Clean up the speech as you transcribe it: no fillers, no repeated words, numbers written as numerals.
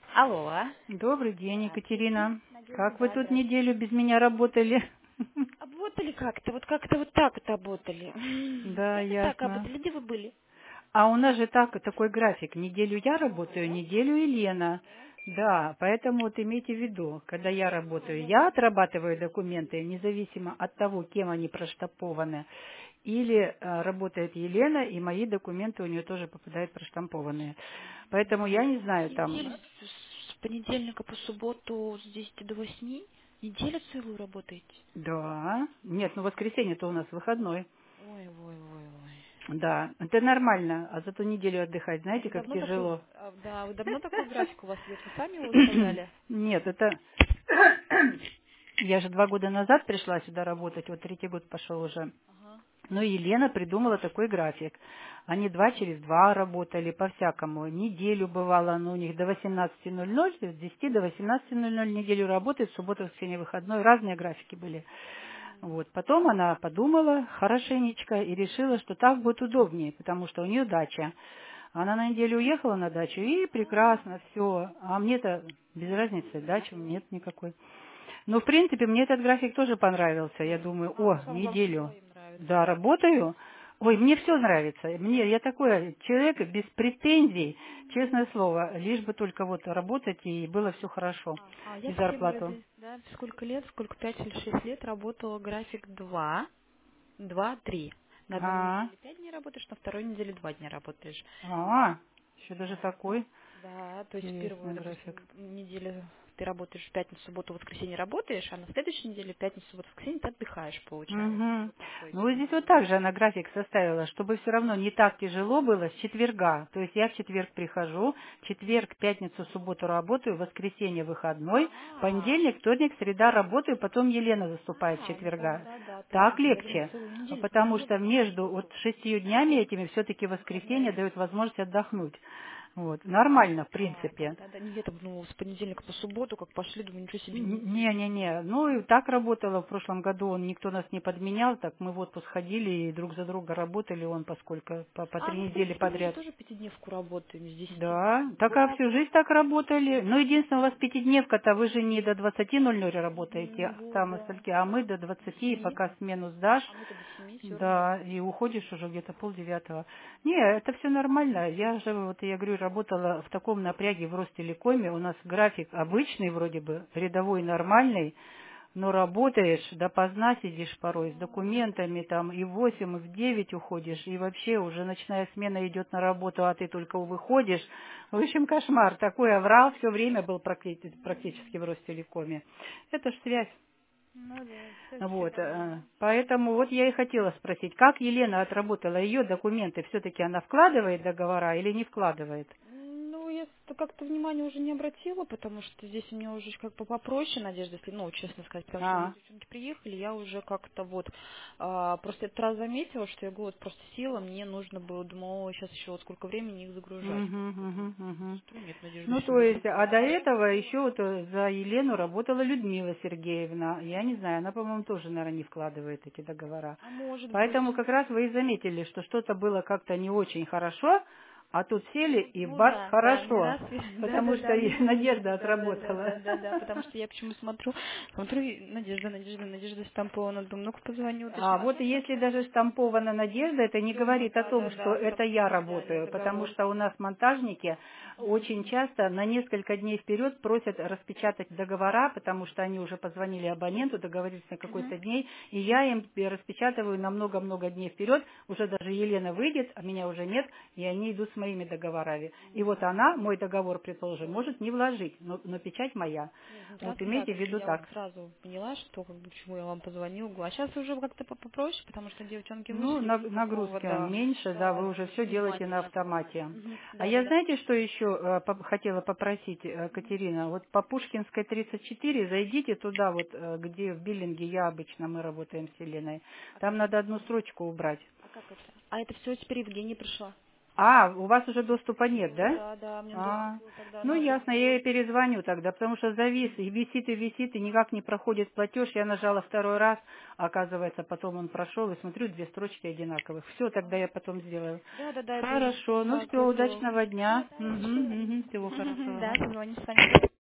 Алло. Добрый день, Здравствуйте. Екатерина. Надежда, Как вы да, тут здравствуйте. неделю без меня работали? Работали как-то вот так вот работали. Да, Как-то так ясно. работали. Где вы были? А у нас же такой график. Неделю я А, работаю, да? неделю Елена. Да? Да, поэтому вот имейте в виду, когда я А, работаю, я я думала. отрабатываю документы, независимо от того, кем они проштампованы, или работает Елена, и мои документы у нее тоже попадают проштампованные. Поэтому я не знаю там, Неделю с понедельника по субботу с 10 до 8. Неделю целую работаете? да, нет, ну воскресенье-то у нас выходной. Ой, ой, ой, ой. Да, это нормально, а зато неделю отдыхать, А знаете, вы как давно такой, тяжело. да, вы давно такой график у вас идет? Вы сами его установили? Нет, это... Я же 2 года назад пришла сюда работать, вот третий год пошел уже. Ага. Но Елена придумала такой график. Они 2 через 2 работали, по-всякому. Неделю бывало, но у них до 18:00, с 10 до 18:00 неделю работает, суббота, воскресенье, выходной. Разные графики были. Вот. Потом она подумала хорошенечко и решила, что так будет удобнее, потому что у нее дача. Она на неделю уехала на дачу, и прекрасно, все. А мне-то без разницы, дачи нет никакой. Но, в принципе, мне этот график тоже понравился. Я думаю, А, то о, есть вам вообще неделю. двоим нравится, Да, да? работаю. Ой, мне все нравится. Я такой человек без претензий, честное слово, лишь бы только вот работать и было все хорошо. А я И все зарплату. годы, да, сколько лет, сколько, 5 или 6 лет работала график 2, 2, 3. На одной А, неделе 5 дней работаешь, на второй неделе 2 дня работаешь. еще даже такой Да, то есть первую, интересный график. допустим, неделю ты работаешь в пятницу, субботу, воскресенье работаешь, а на следующей неделе пятницу, субботу, воскресенье ты отдыхаешь, получается. Мгм. Вот такой. Ну, вот здесь вот так же она график составила, чтобы все равно не так тяжело было с четверга. То есть я в четверг прихожу, четверг, пятницу, субботу работаю, воскресенье выходной, А, понедельник, вторник, среда работаю, потом Елена заступает с ну четверга. тогда, да, Так точно. Я думала, легче, целую неделю потому что планировали. между вот 6 днями этими все-таки воскресенье дает возможность отдохнуть. Вот. Нормально, в А, принципе. тогда, да, не, я так думала, с понедельника по субботу, как пошли, думаю, ничего себе, неделю. Не-не-не, ну и так работало в прошлом году, никто нас не подменял, так мы в отпуск ходили и друг за друга работали, он поскольку по А, три ну, в недели принципе, мы же подряд. тоже пятидневку работаем с 10 до 5. Да, так а Так. всю жизнь так работали. Ну, единственное, у вас пятидневка-то, вы же не до 20:00 работаете, Вот, там и да. стольки, а мы до До 20, и 7. пока смену сдашь, А мы-то до 7 все равно. да, и уходишь уже где-то полдевятого. Не, это все нормально. Я же, вот я говорю, работала в таком напряге в Ростелекоме. У нас график обычный вроде бы, рядовой, нормальный, но работаешь, допоздна сидишь порой с документами, там и в 8, и в 9 уходишь, и вообще уже ночная смена идет на работу, а ты только выходишь. В общем, кошмар. Такой аврал все время был практически в Ростелекоме. Это ж связь. Ну да, все Вот, нормально. поэтому вот я и хотела спросить, как Елена отработала ее документы, все-таки она вкладывает договора или не вкладывает? Ну, я как-то внимания уже не обратила, потому что здесь у меня уже как бы попроще, Надежда, если, ну, честно сказать, потому что А, вот девчонки приехали, я уже как-то вот просто этот раз заметила, что я говорю, вот просто села, мне нужно было, думала, ой, сейчас еще вот сколько времени их загружать. мгм, мгм, мгм. Что нет, Надежда, Ну, все то есть, выгрузила. а до этого еще вот за Елену работала Людмила Сергеевна. Я не знаю, она, по-моему, тоже, наверное, не вкладывает эти договора. А может Поэтому быть. как раз вы и заметили, что что-то было как-то не очень хорошо, а тут сели и Ну бац, да, да, не хорошо. раз, да, да, Потому что да, и не Надежда да, да, да, отработала. да, да, да, потому что я почему смотрю, и Надежда Стамповна, думаю, ну-ка позвоню, А уточню. вот если даже штампована Надежда, это не Все равно, говорит о да, да, том, что да, это чтобы я мы взяли работаю, потому договор. что у нас монтажники очень Мгм. часто на несколько дней вперед просят распечатать договора, потому что они уже позвонили абоненту, договорились на Мгм. какой-то день, и я им распечатываю на много-много дней вперед, уже даже Елена выйдет, а меня уже нет, и они идут с моими договорами. И вот она, мой договор, предположим, может не вложить, но печать моя. Нет, ну Вот раз да, имейте в только виду я вот так. сразу поняла, что как бы почему я вам позвонила. А сейчас уже как-то попроще, потому что девчонки Ну, вышли, без такого, нагрузки да, меньше, да, вы да, уже все делаете на внимания. автомате. А Да, да, я, да. знаете, что еще хотела попросить, Катерина? Вот по Пушкинской 34 зайдите туда, вот где в биллинге я обычно, мы работаем с Еленой. А Там как это? надо одну строчку убрать. А как это? А это все теперь Евгения пришла. А, у вас уже доступа нет, да? Да, да, мне А, нужно было тогда ну нажать. ясно, я ей перезвоню тогда, потому что завис, и висит, и никак не проходит платеж. Я нажала второй раз, а оказывается, потом он прошел, и смотрю, 2 строчки одинаковых. Все, тогда я потом сделаю. Да, да, да, это Хорошо, ну так все, вышло. удачного Да, дня. да, Угу, счастливо. угу, всего хорошего. Да, Ага. позвонишь, с вами.